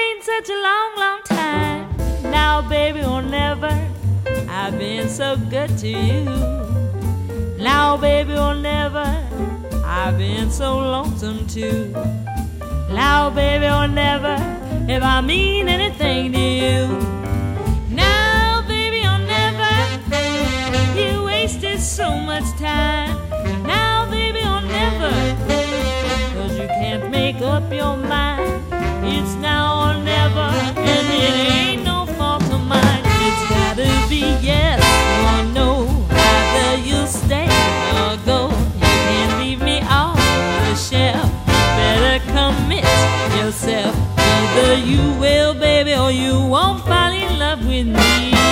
waiting such a long, long time. Now, baby, or never, I've been so good to you. Now, baby, or never, I've been so lonesome too. Now, baby, or never, if I mean anything to you. Now, baby, or never, you wasted so much time. Now, baby, or never, 'cause you can't make up your mind. It's now or never, and it ain't no fault of mine. It's gotta be yes or no. Either you stay or go. You can't leave me off the shelf. You better commit yourself. Either you will, baby, or you won't fall in love with me.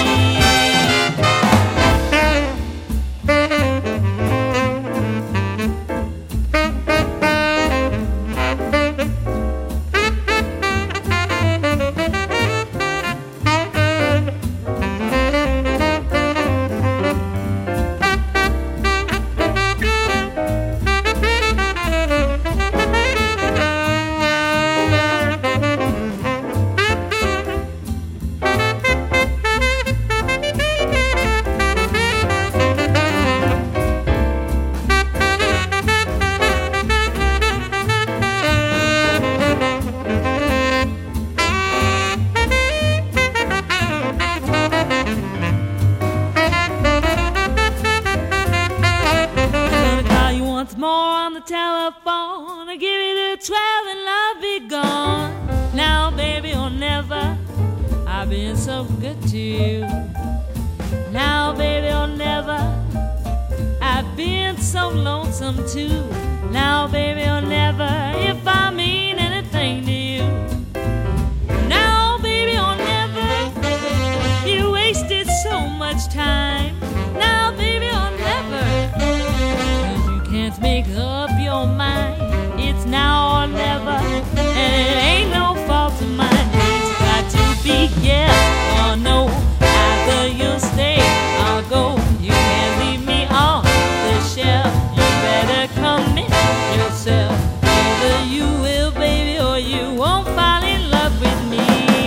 More on the telephone, I give you the 12 and love be gone. Now, baby, or never, I've been so good to you. Now, baby, or never, I've been so lonesome too. Now, baby, or never, if I mean anything to you. Now, baby, or never, you wasted so much time. Now, baby, or never, can't make up your mind. It's now or never, and it ain't no fault of mine. It's got to be yes or no. Either you'll stay or go. You can't leave me on the shelf. You better commit yourself. Either you will, baby, or you won't fall in love with me.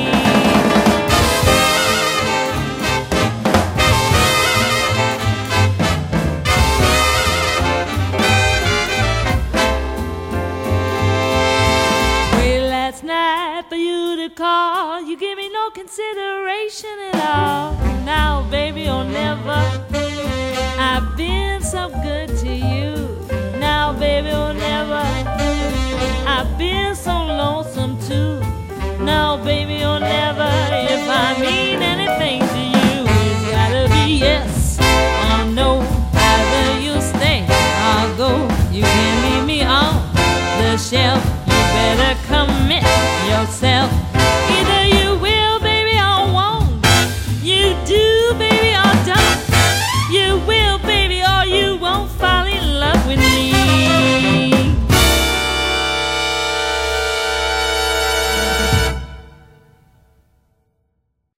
Night for you to call, you give me no consideration at all. Now, baby, or never, I've been so good to you. Now, baby, or never,